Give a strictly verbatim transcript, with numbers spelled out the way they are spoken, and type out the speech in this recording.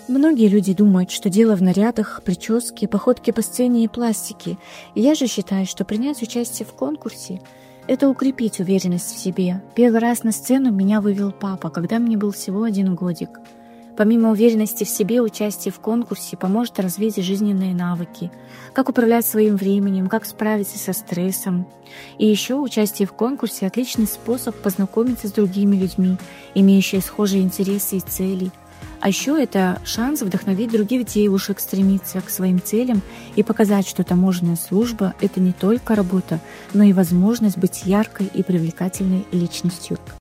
Многие люди думают, что дело в нарядах, прическе, походке по сцене и пластике. И я же считаю, что принять участие в конкурсе – это укрепить уверенность в себе. Первый раз на сцену меня вывел папа, когда мне был всего один годик. Помимо уверенности в себе, участие в конкурсе поможет развить жизненные навыки, как управлять своим временем, как справиться со стрессом. И еще участие в конкурсе – отличный способ познакомиться с другими людьми, имеющими схожие интересы и цели. А еще это шанс вдохновить других девушек стремиться к своим целям и показать, что таможенная служба – это не только работа, но и возможность быть яркой и привлекательной личностью.